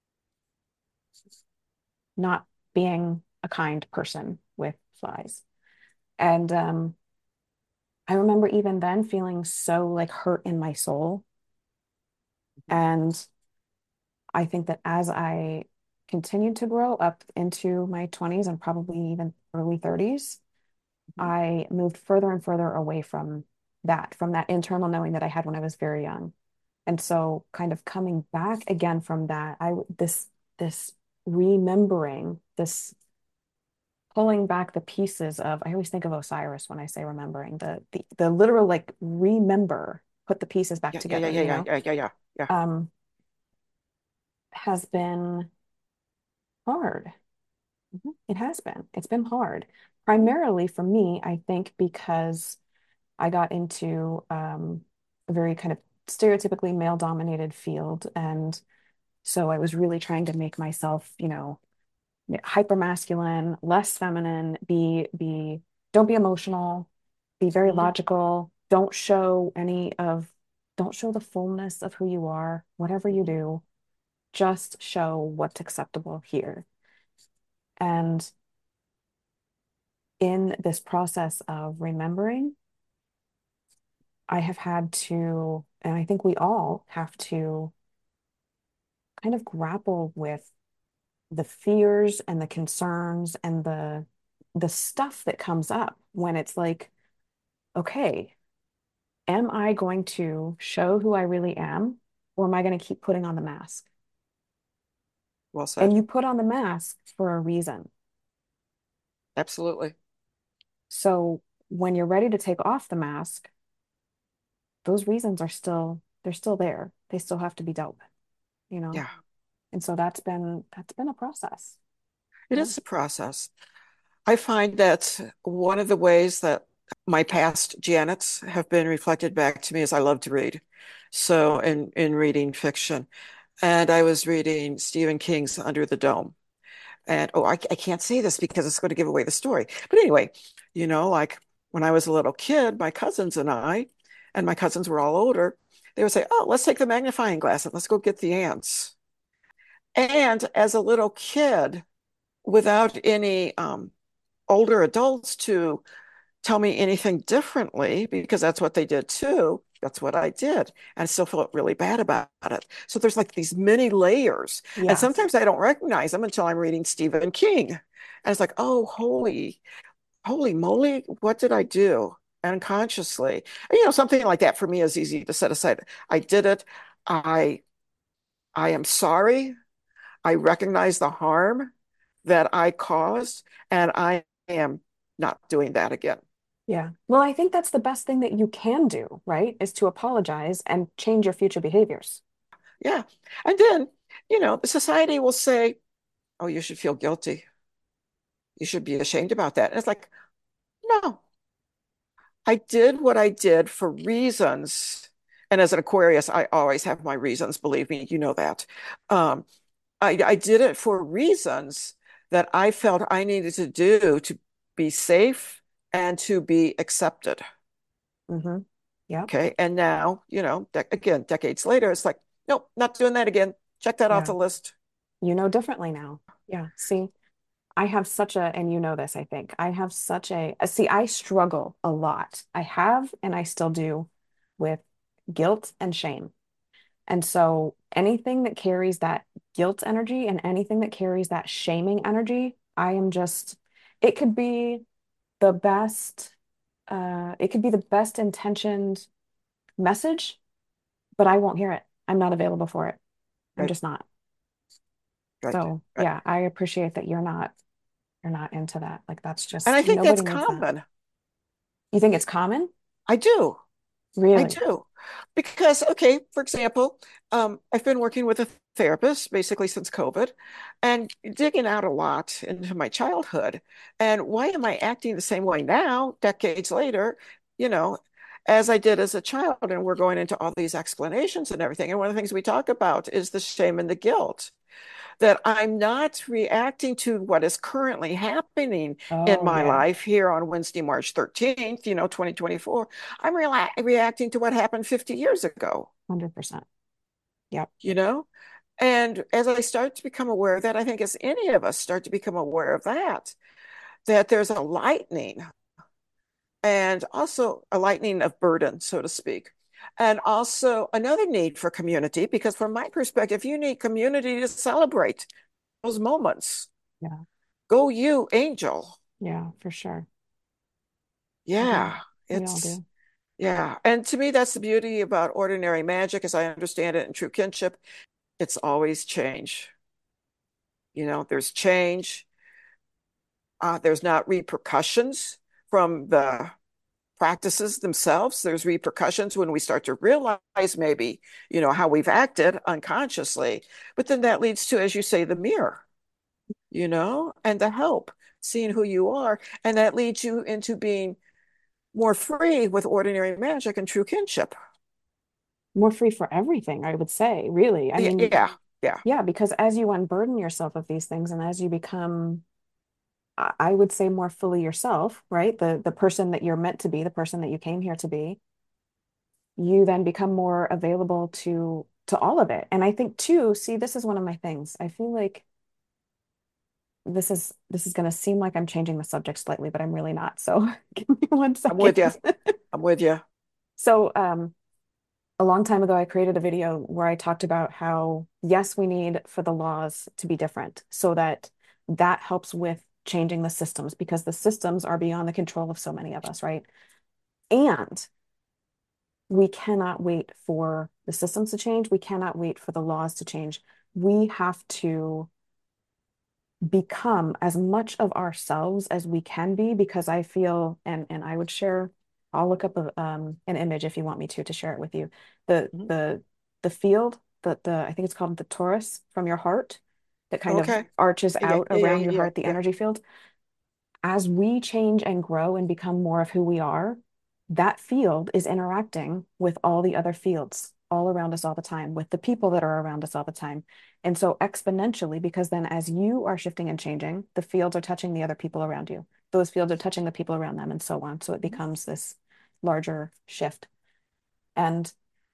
not being a kind person with flies. And I remember even then feeling so like hurt in my soul. And I think that as I continued to grow up into my 20s and probably even early 30s, I moved further and further away from that internal knowing that I had when I was very young. And so kind of coming back again from that, this remembering, this pulling back the pieces of, I always think of Osiris when I say remembering, the literal like remember, put the pieces back Yeah, yeah, yeah, together, yeah, yeah, yeah, yeah, yeah, yeah. um, has been hard. Mhm. It has been. It's been hard. Mhm. Primarily for me, I think because I got into a very kind of stereotypically male-dominated field. And so I was really trying to make myself, hyper masculine, less feminine, don't be emotional, be very Mhm. logical, don't show the fullness of who you are, whatever you do, just show what's acceptable here. And in this process of remembering, I have had to, and I think we all have to kind of grapple with the fears and the concerns and the stuff that comes up when it's like, okay, am I going to show who I really am, or am I going to keep putting on the mask? Well And said. you put on the mask for a reason. Absolutely. So when you're ready to take off the mask, those reasons they're still there. They still have to be dealt with, you know? Yeah, And so that's been a process. it Yeah. is a process. I find that one of the ways that my past Janets have been reflected back to me is I love to read. So in reading fiction, and I was reading Stephen King's Under the Dome. And I can't say this because it's going to give away the story. But anyway, like when I was a little kid, my cousins and I, and my cousins were all older, they would say, "Oh, let's take the magnifying glass and let's go get the ants." And as a little kid, without any older adults to tell me anything differently, because that's what they did too. That's what I did. And I still felt really bad about it. So there's like these many layers. And Yes. sometimes I don't recognize them until I'm reading Stephen King. And it's like, oh, holy moly, what did I do? Unconsciously. And, something like that for me is easy to set aside. I did it. I I am sorry. I recognize the harm that I caused, and I am not doing that again. Yeah. Well, I think that's the best thing that you can do, right? Is to apologize and change your future behaviors. Yeah. And then, the society will say, oh, you should feel guilty. You should be ashamed about that. And it's like, no, I did what I did for reasons. And as an Aquarius, I always have my reasons, believe me, you know that. Um, I did it for reasons that I felt I needed to do to be safe and to be accepted. Mm-hmm. Yeah. Okay. And now, again, decades later, it's like, nope, not doing that again. Check that off Yeah. the list. You know differently now. Yeah. See, I have such a, and you know this, I think, I have such see, I struggle a lot. I have, and I still do with guilt and shame. And so anything that carries that guilt energy and anything that carries that shaming energy, I am just, it could be the best, it could be the best intentioned message, but I won't hear it. I'm not available for it. I'm Right. just not. Right. So Right. yeah, I appreciate that you're not into that. Like that's And just I think that's nobody needs that. common. You think it's common? I do. I Really? do. Because, okay, for example, I've been working with a therapist basically since COVID and digging out a lot into my childhood. And why am I acting the same way now, decades later, you know, as I did as a child? And we're going into all these explanations and everything. And one of the things we talk about is the shame and the guilt that I'm not reacting to what is currently happening in Oh my yeah, life here on Wednesday, March 13th, 2024. I'm reacting to what happened 50 years ago, 100%. Yep. you know? And as I start to become aware of that, I think as any of us start to become aware of that there's a lightening and also a lightening of burden, so to speak. And also another need for community, because from my perspective, you need community to celebrate those moments. Yeah. Go you, Angel. Yeah, for sure. Yeah, Yeah, we all it's do. yeah. And to me, that's the beauty about ordinary magic, as I understand it in true kinship. It's always change. There's change. There's not repercussions from the practices themselves. There's repercussions when we start to realize maybe, how we've acted unconsciously. But then that leads to, as you say, the mirror, and the help, seeing who you are. And that leads you into being more free with ordinary magic and true kinship. More free for everything, I would say, really. I Yeah, mean, yeah, yeah. yeah, because as you unburden yourself of these things and as you become, I would say more fully yourself, right? The person that you're meant to be, the person that you came here to be, you then become more available to all of it. And I think too, see, this is one of my things. I feel like this is going to seem like I'm changing the subject slightly, but I'm really not. So give me one I'm with you. second. I'm with you. So, a long time ago, I created a video where I talked about how, yes, we need for the laws to be different so that that helps with changing the systems because the systems are beyond the control of so many of us, right? And we cannot wait for the systems to change. We cannot wait for the laws to change. We have to become as much of ourselves as we can be because I feel and I would share I'll look up an image if you want me to share it with you. The Mhm. the the field the I think it's called the torus from your heart that kind of Okay. arches Yeah, out yeah, yeah, around yeah, your yeah, heart, the yeah. energy field. As we change and grow and become more of who we are, that field is interacting with all the other fields all around us all the time, with the people that are around us all the time. And so exponentially, because then as you are shifting and changing, the fields are touching the other people around you. Those fields are touching the people around them and so on. So it becomes this larger shift. And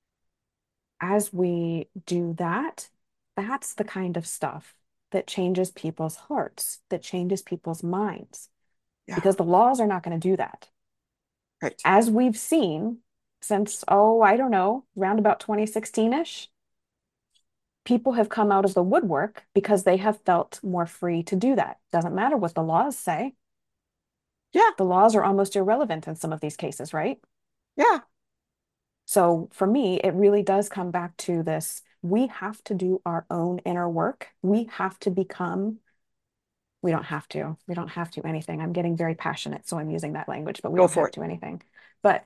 as we do that, that's the kind of stuff that changes people's hearts, that changes people's minds, Yeah, because the laws are not going to do that. right. As we've seen since, oh, I don't know, around about 2016-ish, people have come out of the woodwork because they have felt more free to do that. Doesn't matter what the laws say. Yeah, The laws are almost irrelevant in some of these cases, right? yeah, So for me, it really does come back to this. We have to do our own inner work. We have to become We don't have to. We don't have to anything. I'm getting very passionate, so I'm using that language, but we Go don't for have it. to anything. But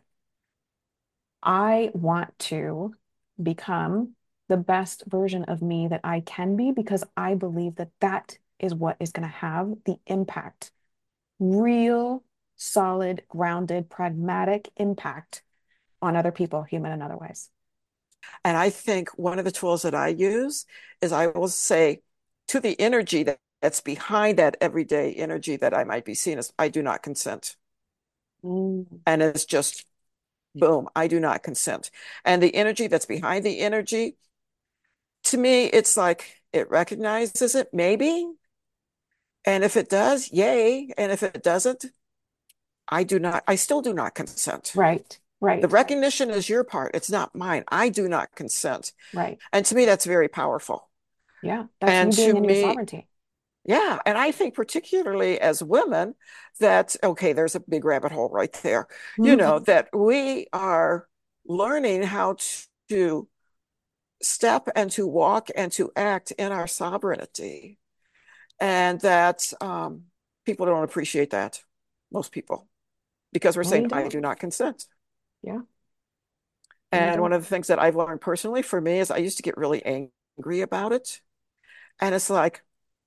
I want to become the best version of me that I can be because I believe that that is what is going to have the impact, real, solid, grounded, pragmatic impact on other people, human and otherwise. And I think one of the tools that I use is I will say to the energy that's behind that everyday energy that I might be seeing as I do not consent. Mm, And it's just boom, I do not consent. And the energy that's behind the energy, to me, it's like it recognizes it, maybe. And if it does, yay. And if it doesn't, I still do not consent. right, The right, recognition is your part. It's not mine. I do not consent. right. And to me, that's very powerful. Yeah, that's And you to being in your me, sovereignty. yeah. And I think particularly as women, that, okay, there's a big rabbit hole right there, that we are learning how to step and to walk and to act in our sovereignty. And that people don't appreciate that, most people, because we're No, saying, you I don't. do not consent. Yeah, no, you And one don't. of the things that I've learned personally for me is I used to get really angry about it. And it's like,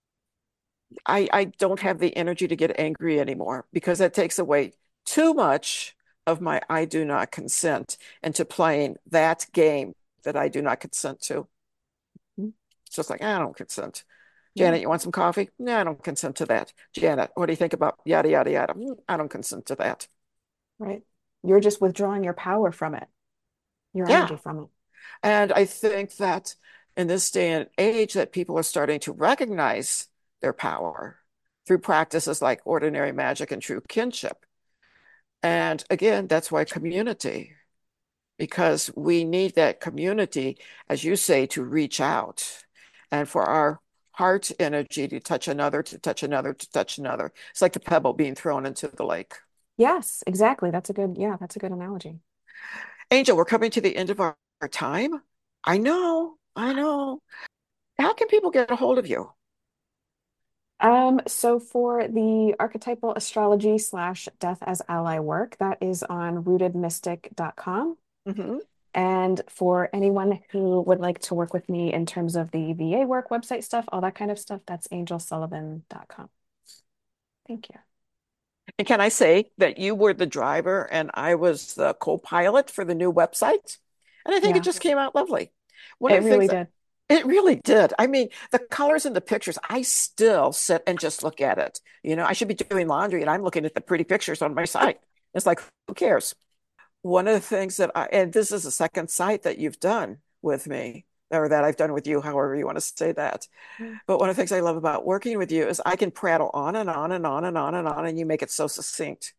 I don't have the energy to get angry anymore because that takes away too much of my I do not consent into playing that game that I do not consent to. Mhm. It's just like, I don't consent. Yeah, Janet, you want some coffee? No, I don't consent to that. Janet, what do you think about yada, yada, yada? I don't consent to that. right. You're just withdrawing your power from it, your Yeah. energy from it. And I think that in this day and age that people are starting to recognize their power through practices like ordinary magic and true kinship. And again, that's why community, because we need that community, as you say, to reach out and for our heart energy to touch another, to touch another, to touch another. It's like the pebble being thrown into the lake. Yes, exactly. Yeah, that's a good analogy. Angel, we're coming to the end of our time. I know, I know. How can people get a hold of you? So for the archetypal astrology slash death as ally work, that is on rootedmystic.com. Mm-hmm. And for anyone who would like to work with me in terms of the VA work, website stuff, all that kind of stuff, that's angelsullivan.com. Thank you. And can I say that you were the driver and I was the co-pilot for the new website? And I think it Yeah, just came out lovely. One it of the things really that did. it really did. I mean, the colors in the pictures, I still sit and just look at it. I should be doing laundry and I'm looking at the pretty pictures on my site. It's like, who cares? One of the things and this is the second site that you've done with me, or that I've done with you, however you want to say that. But one of the things I love about working with you is I can prattle on and on and on and on and on, and you make it so succinct.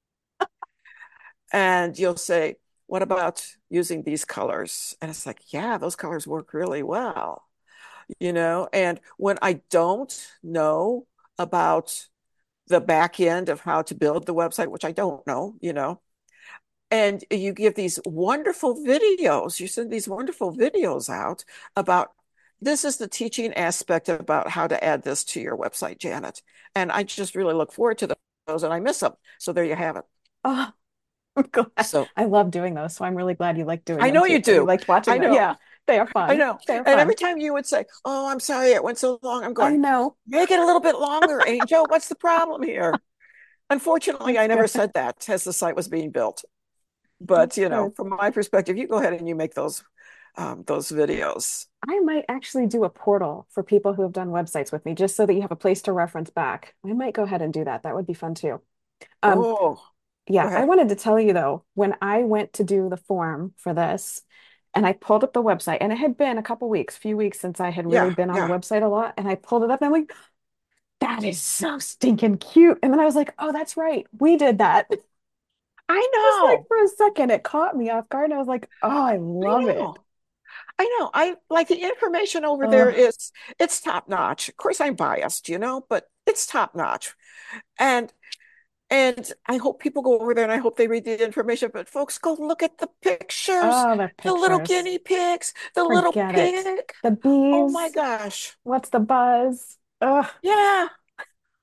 And you'll say, what about using these colors? And it's like, yeah, those colors work really well. And when I don't know about the back end of how to build the website, which I don't know, and you give these wonderful videos, you send these wonderful videos out about this is the teaching aspect about how to add this to your website, Janet. And I just really look forward to those and I miss them. So there you have it. Oh, I'm glad. So I love doing those, so I'm really glad you like doing I them know too, you or you do. liked watching I them. know. Yeah, they are I fun. know. They are And fun. every time you would say, oh, I'm sorry, it went so long, I'm I going, know. make it a little bit longer, Angel. What's the problem here? Unfortunately, That's I never good. said that as the site was being built. But, That's good. from my perspective, you go ahead and you make those videos. I might actually do a portal for people who have done websites with me, just so that you have a place to reference back. I might go ahead and do that. That would be fun too. Um, Oh, go yeah, I ahead. wanted to tell you though, when I went to do the form for this, and I pulled up the website, and it had been a couple weeks, few weeks since I had really Yeah, been on the yeah. website a lot, and I pulled it up and I'm like, that is so stinking cute. And then I was like, oh, that's right. We did that. I Just like know. for a second, it caught me off guard. And I was like, oh, I I love it. know. I know. I like the information over there Uh, is it's top notch. Of course, I'm biased, but it's top notch. And and I hope people go over there and I hope they read the information. But folks, go look at the pictures, oh, the the little pictures. guinea pigs, the little Forget it. pig. The Oh my bees. gosh. What's the buzz? Ugh. Yeah.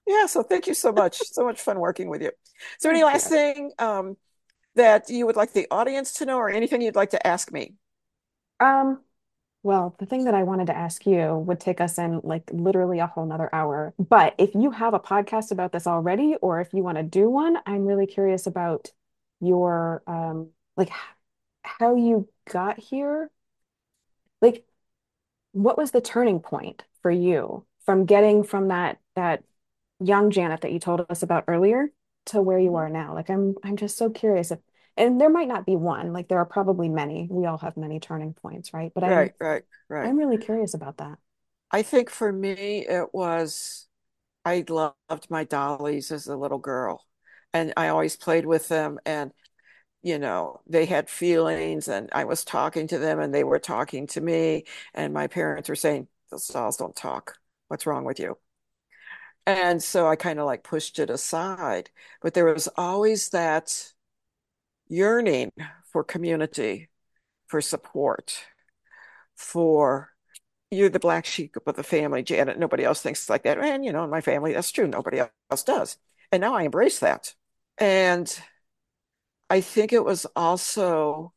Yeah, so thank you so much. So much fun working with you. Is there any Thank last you. thing that you would like the audience to know or anything you'd like to ask me? Um, well, the thing that I wanted to ask you would take us in like literally a whole nother hour. But if you have a podcast about this already, or if you want to do one, I'm really curious about your like how you got here. Like, what was the turning point for you from getting from that young Janet that you told us about earlier to where you Mhm. are now? Like I'm just so curious if, and there might not be one, like there are probably many. We all have many turning points, right? But Right, right, right. I'm really curious about that. I think for me, it was I loved my dollies as a little girl, and I always played with them. And, they had feelings, and I was talking to them, and they were talking to me. And my parents were saying, "Those dolls don't talk. What's wrong with you?" And so I kind of like pushed it aside. But there was always that yearning for community, for support, for you're the black sheep of the family, Janet. Nobody else thinks like that. And, in my family, that's true. Nobody else does. And now I embrace that. And I think it was also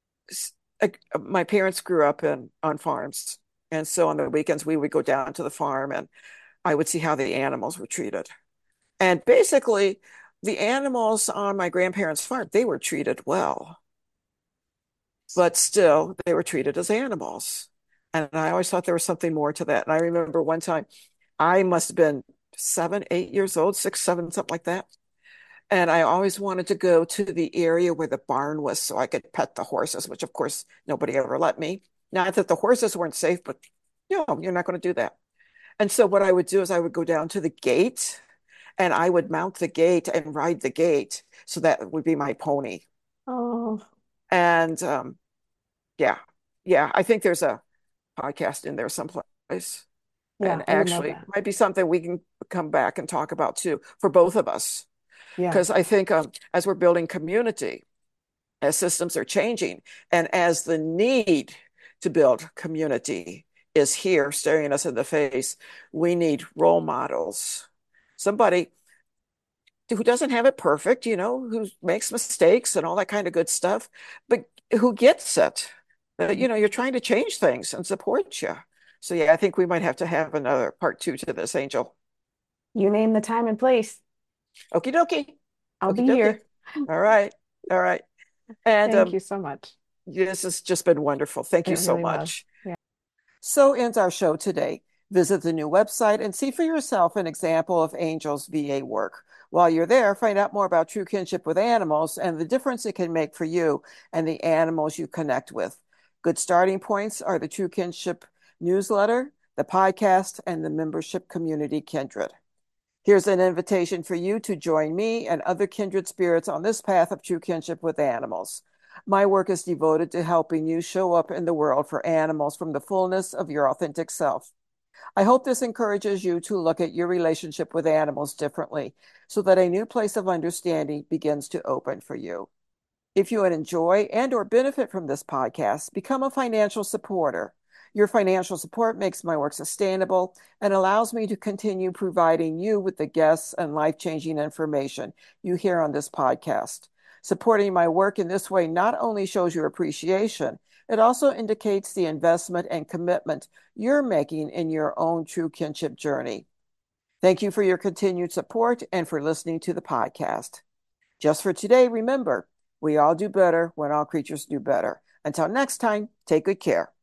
my parents grew up on farms. And so on the weekends, we would go down to the farm and I would see how the animals were treated. And basically, the animals on my grandparents' farm, they were treated well, but still, they were treated as animals. And I always thought there was something more to that. And I remember one time I must have been 7, 8 years old, 6, 7, something like that. And I always wanted to go to the area where the barn was so I could pet the horses, which of course nobody ever let me. Not that the horses weren't safe, but you're not going to do that. And so what I would do is I would go down to the gate and I would mount the gate and ride the gate. So that would be my pony. Oh, And yeah, yeah, I think there's a podcast in there someplace. yeah, And I would love actually, that. might be something we can come back and talk about too for both of us. Yeah. Because I think as we're building community, as systems are changing, and as the need to build community is here staring us in the face, we need role models. Somebody who doesn't have it perfect, who makes mistakes and all that kind of good stuff, but who gets it. That, you're trying to change things and support you. So yeah, I think we might have to have another part two to this, Angel. You name the time and place. Okie dokie. I'll Okie be dokie. here. All right. All right. And Thank you so much. this has just been wonderful. Thank It you so really was. much. Yeah. So ends our show today. Visit the new website and see for yourself an example of Angel's VA work. While you're there, find out more about true kinship with animals and the difference it can make for you and the animals you connect with. Good starting points are the True Kinship newsletter, the podcast, and the membership community Kindred. Here's an invitation for you to join me and other kindred spirits on this path of true kinship with animals. My work is devoted to helping you show up in the world for animals from the fullness of your authentic self. I hope this encourages you to look at your relationship with animals differently so that a new place of understanding begins to open for you. If you would enjoy and or benefit from this podcast, become a financial supporter. Your financial support makes my work sustainable and allows me to continue providing you with the guests and life-changing information you hear on this podcast. Supporting my work in this way not only shows your appreciation, it also indicates the investment and commitment you're making in your own true kinship journey. Thank you for your continued support and for listening to the podcast. Just for today, remember, we all do better when all creatures do better. Until next time, take good care.